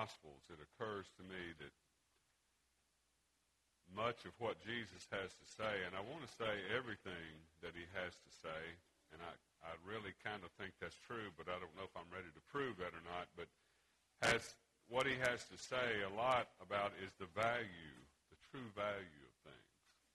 Gospels, it occurs to me that much of what Jesus has to say, and I want to say everything that he has to say, and I really kind of think that's true, but I don't know if I'm ready to prove that or not, but what he has to say a lot about is the value, the true value of things.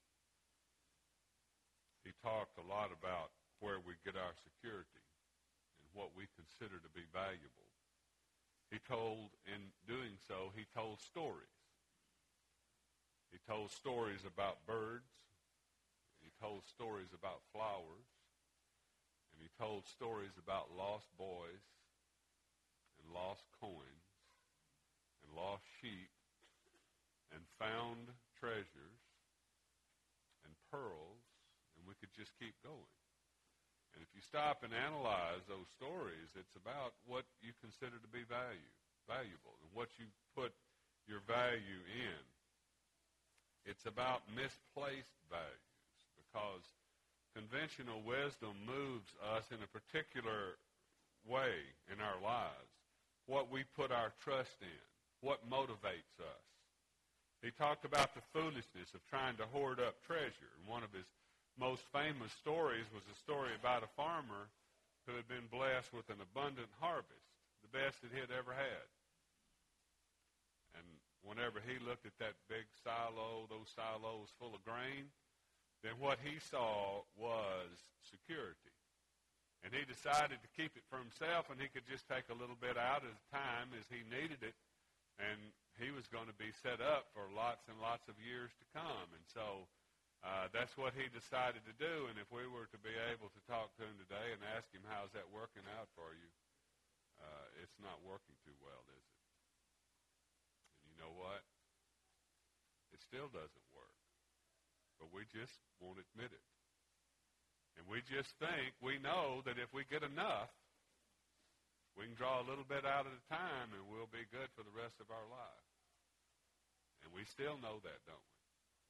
He talked a lot about where we get our security and what we consider to be valuable. In doing so, he told stories. He told stories about birds. He told stories about flowers. And he told stories about lost boys and lost coins and lost sheep and found treasures and pearls, and we could just keep going. And if you stop and analyze those stories, it's about what you consider to be valuable, and what you put your value in. It's about misplaced values, because conventional wisdom moves us in a particular way in our lives. What we put our trust in, what motivates us. He talked about the foolishness of trying to hoard up treasure. And one of his most famous stories was a story about a farmer who had been blessed with an abundant harvest, the best that he had ever had. And whenever he looked at that big silo, those silos full of grain, then what he saw was security. And he decided to keep it for himself, and he could just take a little bit out at a time as he needed it, and he was going to be set up for lots and lots of years to come. And so that's what he decided to do. And if we were to be able to talk to him today and ask him, how's that working out for you? It's not working too well, is it? And you know what? It still doesn't work. But we just won't admit it. And we just think we know that if we get enough, we can draw a little bit out at a time and we'll be good for the rest of our life. And we still know that, don't we?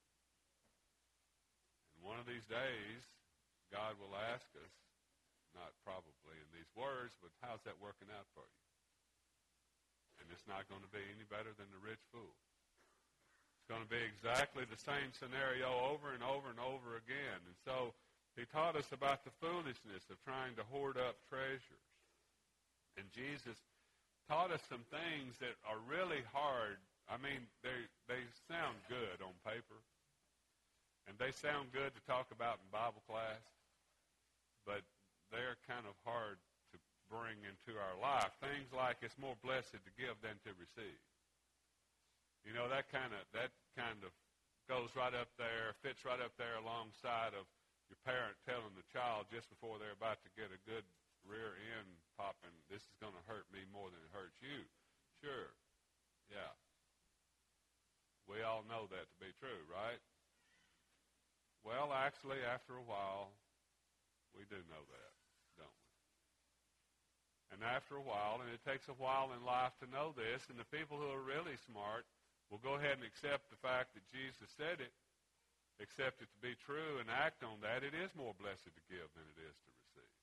And one of these days, God will ask us, not probably in these words, but how's that working out for you? And it's not going to be any better than the rich fool. It's going to be exactly the same scenario over and over and over again. And so he taught us about the foolishness of trying to hoard up treasures. And Jesus taught us some things that are really hard. I mean, they sound good on paper. And they sound good to talk about in Bible class. But they're kind of hard to bring into our life. Things like it's more blessed to give than to receive. You know, that kind of goes right up there, fits right up there alongside of your parent telling the child just before they're about to get a good rear end popping, this is going to hurt me more than it hurts you. Sure. Yeah. We all know that to be true, right? Well, actually, after a while, we do know that, don't we? And after a while, and it takes a while in life to know this, and the people who are really smart will go ahead and accept the fact that Jesus said it, accept it to be true, and act on that. It is more blessed to give than it is to receive.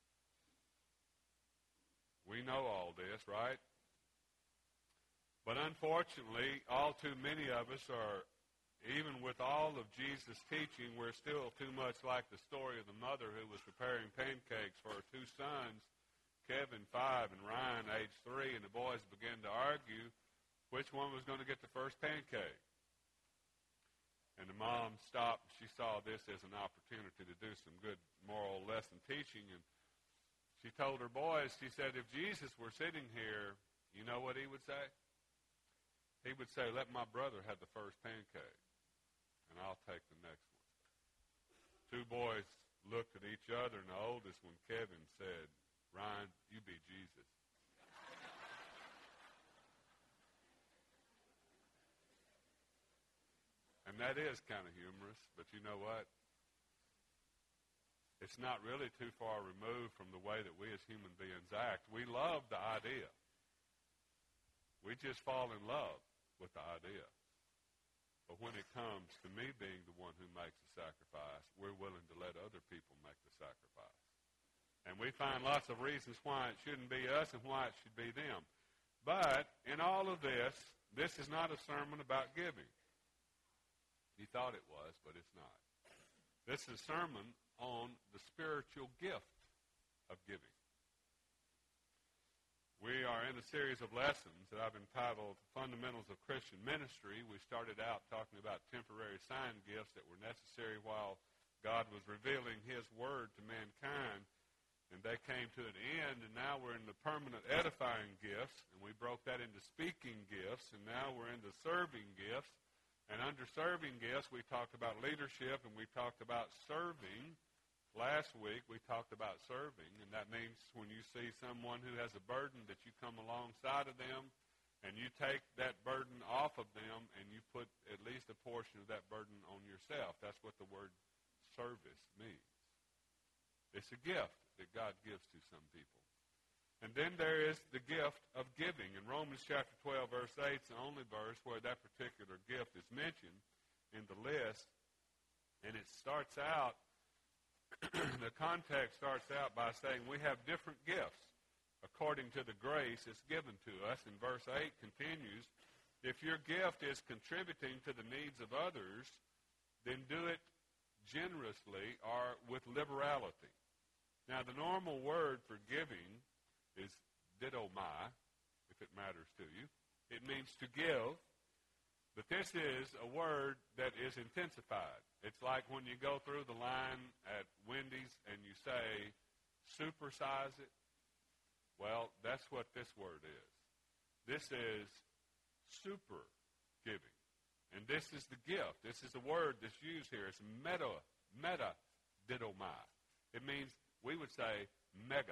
We know all this, right? But unfortunately, all too many of us are, even with all of Jesus' teaching, we're still too much like the story of the mother who was preparing pancakes for her two sons, Kevin, 5, and Ryan, age 3, and the boys began to argue which one was going to get the first pancake. And the mom stopped. She saw this as an opportunity to do some good moral lesson teaching, and she told her boys, she said, if Jesus were sitting here, you know what he would say? He would say, let my brother have the first pancake, and I'll take the next one. Two boys looked at each other, and the oldest one, Kevin, said, Ryan, you be Jesus. And that is kind of humorous, but you know what? It's not really too far removed from the way that we as human beings act. We love the idea. We just fall in love with the idea. But when it comes to me being the one who makes the sacrifice, we're willing to let other people make the sacrifice. And we find lots of reasons why it shouldn't be us and why it should be them. But in all of this, this is not a sermon about giving. You thought it was, but it's not. This is a sermon on the spiritual gift of giving. We are in a series of lessons that I've entitled Fundamentals of Christian Ministry. We started out talking about temporary sign gifts that were necessary while God was revealing His Word to mankind, and they came to an end, and now we're in the permanent edifying gifts, and we broke that into speaking gifts, and now we're into serving gifts. And under serving gifts, we talked about leadership, and we talked about serving. Last week, we talked about serving, and that means when you see someone who has a burden that you come alongside of them, and you take that burden off of them, and you put at least a portion of that burden on yourself. That's what the word service means. It's a gift that God gives to some people. And then there is the gift of giving. In Romans chapter 12, verse 8, it's the only verse where that particular gift is mentioned in the list. And it starts out, the context starts out by saying we have different gifts according to the grace that's given to us. And verse 8 continues, if your gift is contributing to the needs of others, then do it generously or with liberality. Now, the normal word for giving is didomai, if it matters to you. It means to give, but this is a word that is intensified. It's like when you go through the line at Wendy's and you say, supersize it. Well, that's what this word is. This is super giving. And this is the gift. This is the word that's used here. It's meta didomai. It means, we would say, mega.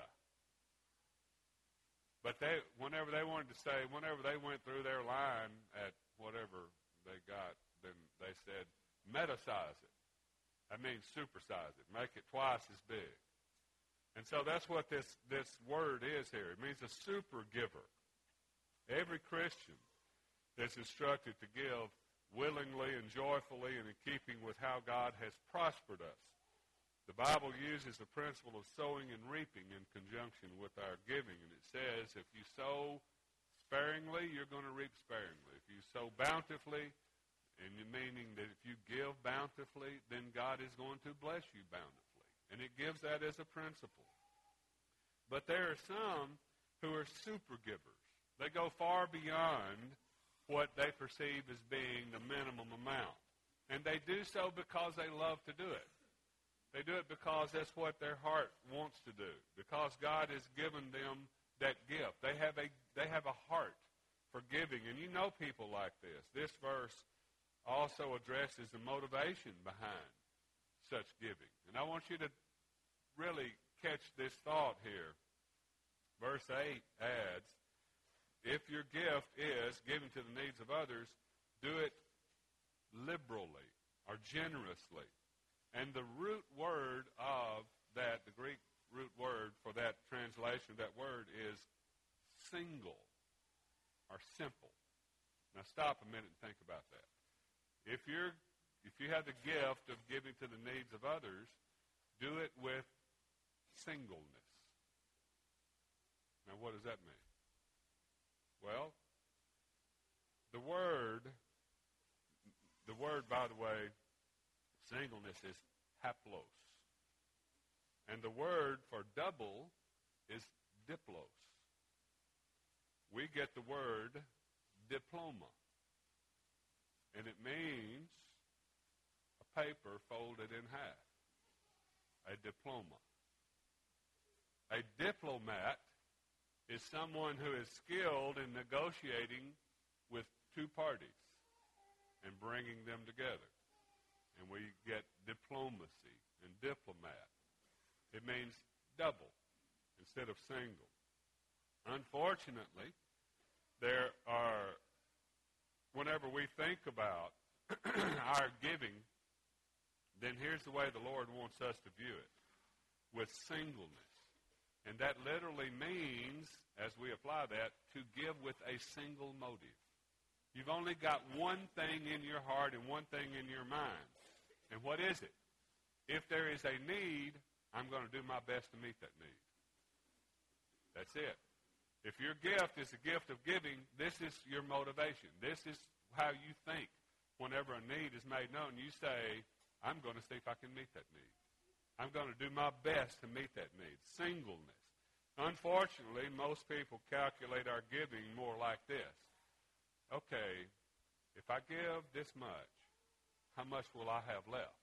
But whenever they went through their line at whatever they got, then they said, metasize it. That means supersize it. Make it twice as big. And so that's what this word is here. It means a super giver. Every Christian is instructed to give willingly and joyfully and in keeping with how God has prospered us. The Bible uses the principle of sowing and reaping in conjunction with our giving. And it says if you sow sparingly, you're going to reap sparingly. If you sow bountifully, and meaning that if you give bountifully, then God is going to bless you bountifully. And it gives that as a principle. But there are some who are super givers. They go far beyond what they perceive as being the minimum amount. And they do so because they love to do it. They do it because that's what their heart wants to do, because God has given them that gift. They have a heart for giving, and you know people like this. This verse also addresses the motivation behind such giving. And I want you to really catch this thought here. Verse 8 adds, if your gift is giving to the needs of others, do it liberally or generously. And the root word of that, the Greek root word for that translation of that word is single or simple. Now stop a minute and think about that. If you have the gift of giving to the needs of others, do it with singleness. Now what does that mean? Well, the word, by the way, singleness is haplos. And the word for double is diplos. We get the word diploma. And it means a paper folded in half. A diploma. A diplomat is someone who is skilled in negotiating with two parties and bringing them together. And we get diplomacy and diplomat. It means double instead of single. Unfortunately, whenever we think about our giving, then here's the way the Lord wants us to view it, with singleness. And that literally means, as we apply that, to give with a single motive. You've only got one thing in your heart and one thing in your mind. And what is it? If there is a need, I'm going to do my best to meet that need. That's it. If your gift is a gift of giving, this is your motivation. This is how you think whenever a need is made known. You say, I'm going to see if I can meet that need. I'm going to do my best to meet that need. Singleness. Unfortunately, most people calculate our giving more like this. Okay, if I give this much, how much will I have left?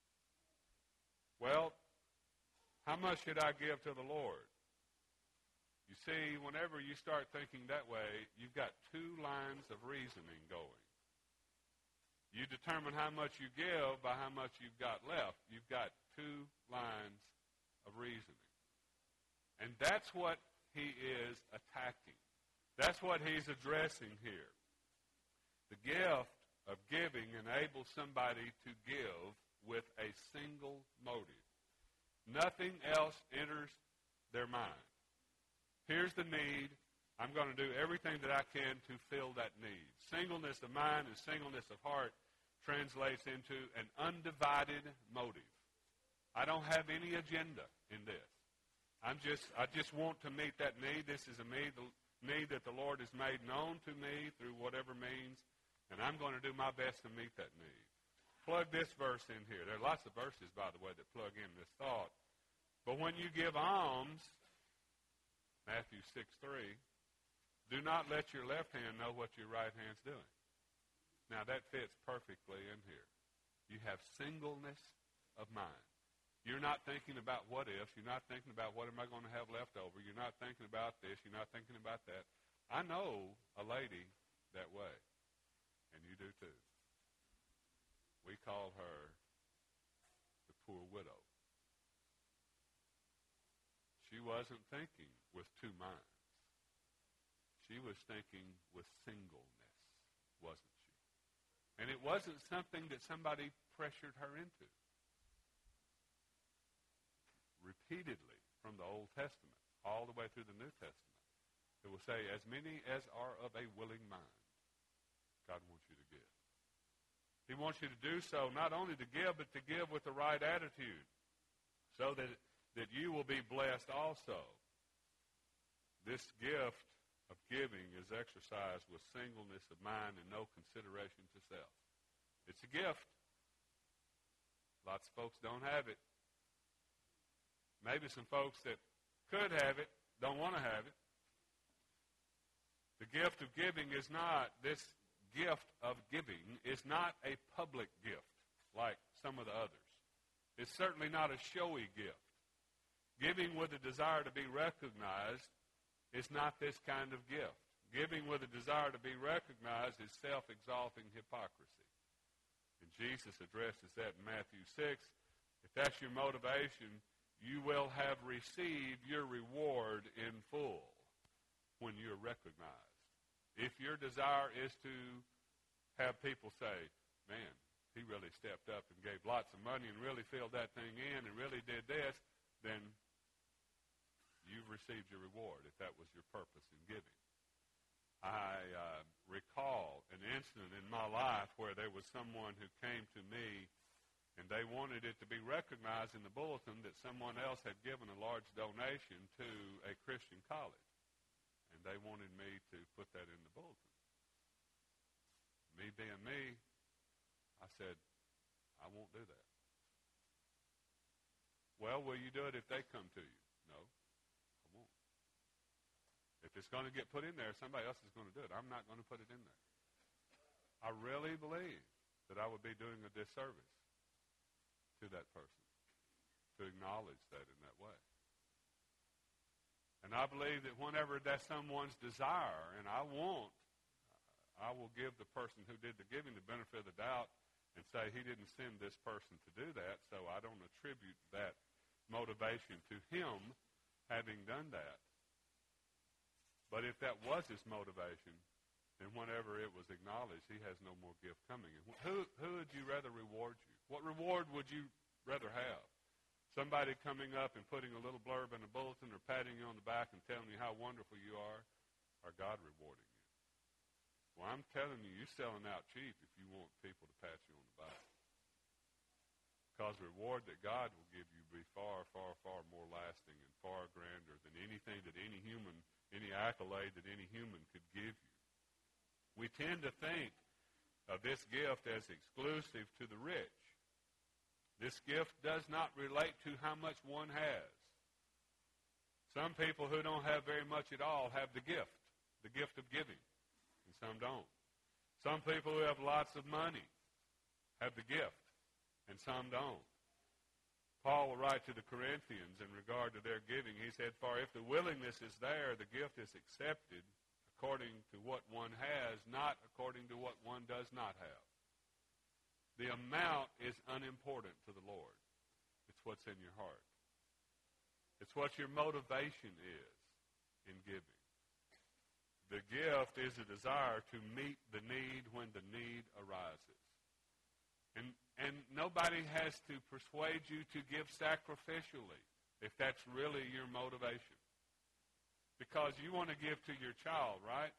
Well, how much should I give to the Lord? You see, whenever you start thinking that way, you've got two lines of reasoning going. You determine how much you give by how much you've got left. You've got two lines of reasoning. And that's what he is attacking. That's what he's addressing here. The gift of giving enables somebody to give with a single motive. Nothing else enters their mind. Here's the need. I'm going to do everything that I can to fill that need. Singleness of mind and singleness of heart translates into an undivided motive. I don't have any agenda in this. I just want to meet that need. This is a need that the Lord has made known to me through whatever means, and I'm going to do my best to meet that need. Plug this verse in here. There are lots of verses, by the way, that plug in this thought. But when you give alms, Matthew 6:3, do not let your left hand know what your right hand's doing. Now, that fits perfectly in here. You have singleness of mind. You're not thinking about what ifs. You're not thinking about what am I going to have left over. You're not thinking about this. You're not thinking about that. I know a lady that way, and you do too. We call her the poor widow. She wasn't thinking with two minds. She was thinking with singleness, wasn't she? And it wasn't something that somebody pressured her into. Repeatedly, from the Old Testament, all the way through the New Testament, it will say, as many as are of a willing mind, God wants you to give. He wants you to do so, not only to give, but to give with the right attitude, so that you will be blessed also. This gift of giving is exercised with singleness of mind and no consideration to self. It's a gift. Lots of folks don't have it. Maybe some folks that could have it don't want to have it. The gift of giving is not, this gift of giving is not a public gift like some of the others. It's certainly not a showy gift. Giving with a desire to be recognized is not this kind of gift. Giving with a desire to be recognized is self-exalting hypocrisy. And Jesus addresses that in Matthew 6. If that's your motivation, you will have received your reward in full when you're recognized. If your desire is to have people say, man, he really stepped up and gave lots of money and really filled that thing in and really did this, then you've received your reward if that was your purpose in giving. I recall an incident in my life where there was someone who came to me and they wanted it to be recognized in the bulletin that someone else had given a large donation to a Christian college. And they wanted me to put that in the bulletin. Me being me, I said, I won't do that. Well, will you do it if they come to you? No, I won't. If it's going to get put in there, somebody else is going to do it. I'm not going to put it in there. I really believe that I would be doing a disservice to that person to acknowledge that in that way. And I believe that whenever that's someone's desire, and I will give the person who did the giving the benefit of the doubt and say he didn't send this person to do that, so I don't attribute that motivation to him having done that. But if that was his motivation, then whenever it was acknowledged, he has no more gift coming. Who would you rather reward you? What reward would you rather have? Somebody coming up and putting a little blurb in a bulletin or patting you on the back and telling you how wonderful you are, or God rewarding you? Well, I'm telling you, you're selling out cheap if you want people to pat you on the back. Because the reward that God will give you will be far, far, far more lasting and far grander than anything that any human, any accolade that any human could give you. We tend to think of this gift as exclusive to the rich. This gift does not relate to how much one has. Some people who don't have very much at all have the gift of giving, and some don't. Some people who have lots of money have the gift, and some don't. Paul will write to the Corinthians in regard to their giving. He said, "For if the willingness is there, the gift is accepted according to what one has, not according to what one does not have." The amount is unimportant to the Lord. It's what's in your heart. It's what your motivation is in giving. The gift is a desire to meet the need when the need arises. And nobody has to persuade you to give sacrificially if that's really your motivation. Because you want to give to your child, right?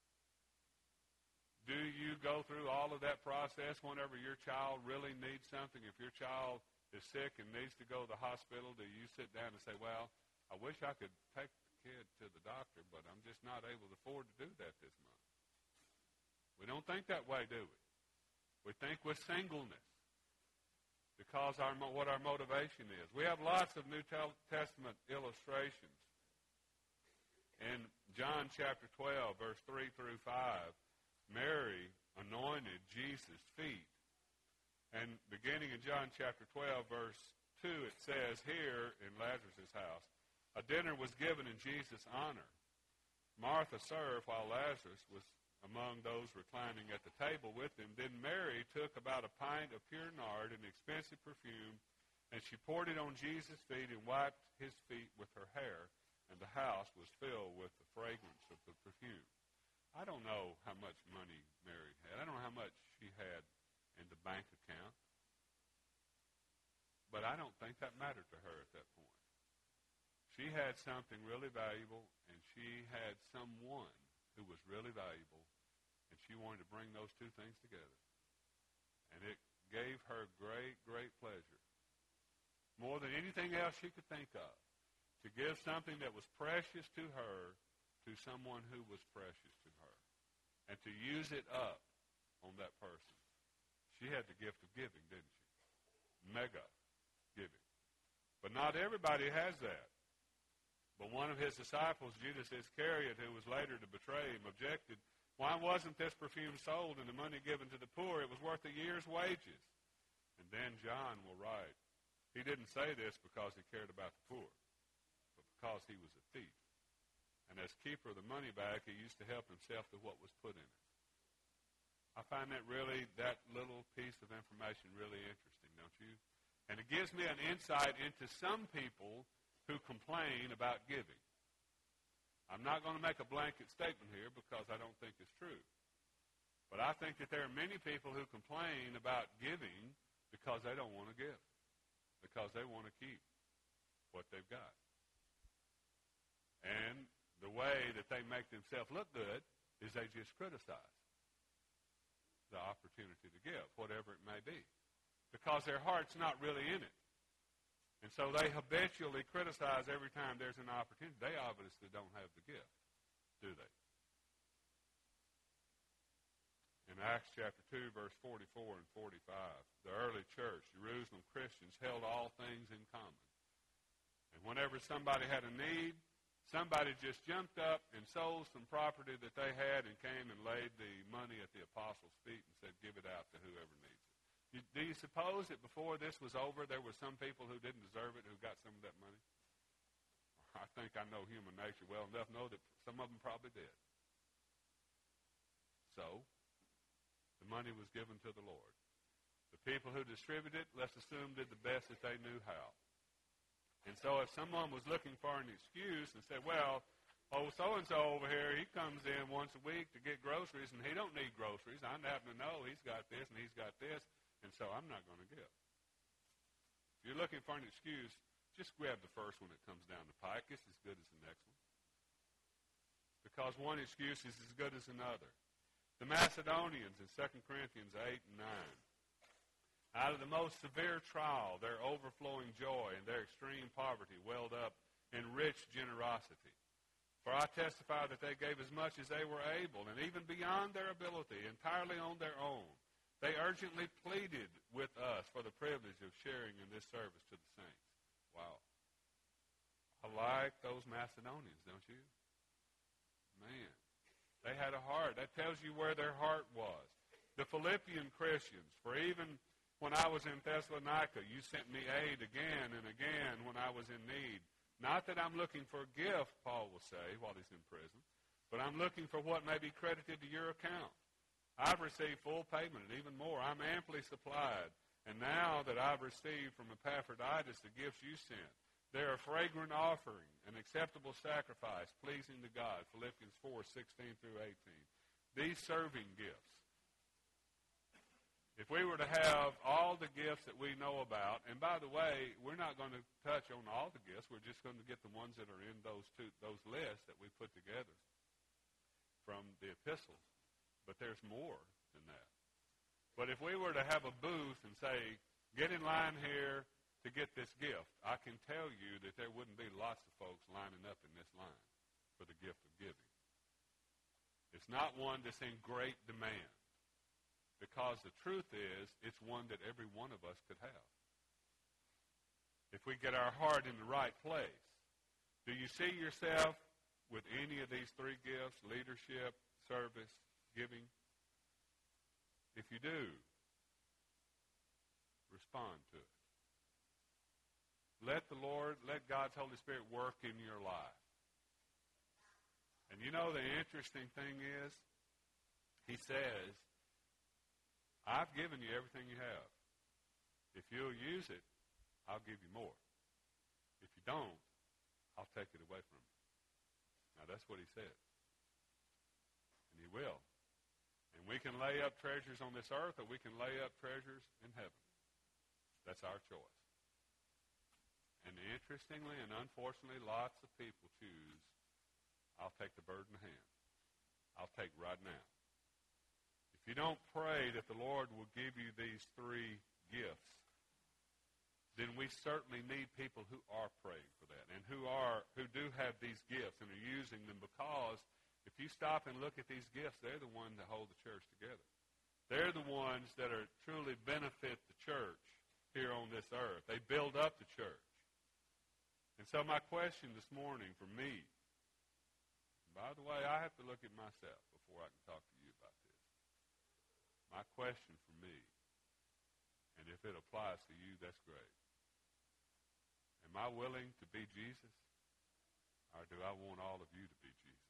Do you go through all of that process whenever your child really needs something? If your child is sick and needs to go to the hospital, do you sit down and say, "Well, I wish I could take the kid to the doctor, but I'm just not able to afford to do that this month"? We don't think that way, do we? We think with singleness because what our motivation is. We have lots of New Testament illustrations. In John chapter 12, verse 3 through 5, Mary anointed Jesus' feet. And beginning in John chapter 12, verse 2, it says here in Lazarus' house, a dinner was given in Jesus' honor. Martha served while Lazarus was among those reclining at the table with him. Then Mary took about a pint of pure nard, an expensive perfume, and she poured it on Jesus' feet and wiped his feet with her hair, and the house was filled with the fragrance of the perfume. I don't know how much money Mary had. I don't know how much she had in the bank account. But I don't think that mattered to her at that point. She had something really valuable, and she had someone who was really valuable, and she wanted to bring those two things together. And it gave her great, great pleasure, more than anything else she could think of, to give something that was precious to her to someone who was precious to her, and to use it up on that person. She had the gift of giving, didn't she? Mega giving. But not everybody has that. But one of his disciples, Judas Iscariot, who was later to betray him, objected, "Why wasn't this perfume sold and the money given to the poor? It was worth a year's wages." And then John will write, he didn't say this because he cared about the poor, but because he was a thief. And as keeper of the money bag, he used to help himself to what was put in it. I find that little piece of information really interesting, don't you? And it gives me an insight into some people who complain about giving. I'm not going to make a blanket statement here because I don't think it's true. But I think that there are many people who complain about giving because they don't want to give, because they want to keep what they've got. And the way that they make themselves look good is they just criticize the opportunity to give, whatever it may be, because their heart's not really in it. And so they habitually criticize every time there's an opportunity. They obviously don't have the gift, do they? In Acts chapter 2, verse 44 and 45, the early church, Jerusalem Christians, held all things in common. And whenever somebody had a need, somebody just jumped up and sold some property that they had and came and laid the money at the apostles' feet and said, "Give it out to whoever needs it." Do you suppose that before this was over, there were some people who didn't deserve it who got some of that money? I think I know human nature well enough to know that some of them probably did. So, the money was given to the Lord. The people who distributed it, let's assume, did the best that they knew how. And so if someone was looking for an excuse and said, "Well, so-and-so over here, he comes in once a week to get groceries, and he don't need groceries. I happen to know he's got this and he's got this, and so I'm not going to give." If you're looking for an excuse, just grab the first one that comes down the pike. It's as good as the next one. Because one excuse is as good as another. The Macedonians in 2 Corinthians 8 and 9. Out of the most severe trial, their overflowing joy and their extreme poverty welled up in rich generosity. For I testify that they gave as much as they were able, and even beyond their ability, entirely on their own. They urgently pleaded with us for the privilege of sharing in this service to the saints. Wow. I like those Macedonians, don't you? Man, they had a heart. That tells you where their heart was. The Philippian Christians, for even when I was in Thessalonica, you sent me aid again and again when I was in need. Not that I'm looking for a gift, Paul will say while he's in prison, but I'm looking for what may be credited to your account. I've received full payment and even more. I'm amply supplied. And now that I've received from Epaphroditus the gifts you sent, they're a fragrant offering, an acceptable sacrifice, pleasing to God. Philippians 4:16 through 18. These serving gifts. If we were to have all the gifts that we know about, and by the way, we're not going to touch on all the gifts. We're just going to get the ones that are in those lists that we put together from the epistles. But there's more than that. But if we were to have a booth and say, get in line here to get this gift, I can tell you that there wouldn't be lots of folks lining up in this line for the gift of giving. It's not one that's in great demand, because the truth is it's one that every one of us could have. If we get our heart in the right place. Do you see yourself with any of these three gifts, leadership, service, giving? If you do, respond to it. Let God's Holy Spirit work in your life. And you know the interesting thing is, he says, I've given you everything you have. If you'll use it, I'll give you more. If you don't, I'll take it away from you. Now that's what he said. And he will. And we can lay up treasures on this earth, or we can lay up treasures in heaven. That's our choice. And interestingly and unfortunately, lots of people choose, I'll take the bird in the hand. I'll take right now. If you don't pray that the Lord will give you these three gifts, then we certainly need people who are praying for that and who do have these gifts and are using them, because if you stop and look at these gifts, they're the ones that hold the church together. They're the ones that are truly benefit the church here on this earth. They build up the church. And so my question this morning for me, by the way, I have to look at myself before I can talk to you about this. My question for me, and if it applies to you, that's great. Am I willing to be Jesus, or do I want all of you to be Jesus?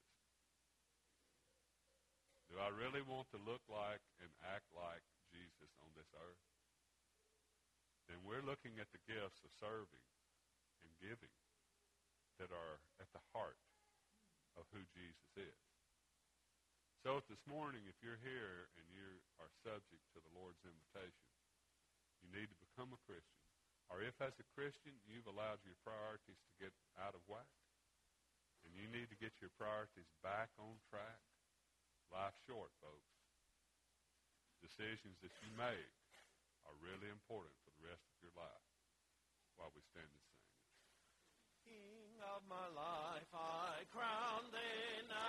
Do I really want to look like and act like Jesus on this earth? Then we're looking at the gifts of serving and giving that are at the heart of who Jesus is. So this morning, if you're here and you are subject to the Lord's invitation, you need to become a Christian. Or if as a Christian you've allowed your priorities to get out of whack, and you need to get your priorities back on track, life's short, folks. Decisions that you make are really important for the rest of your life. While we stand and sing. King of my life, I crown thee now.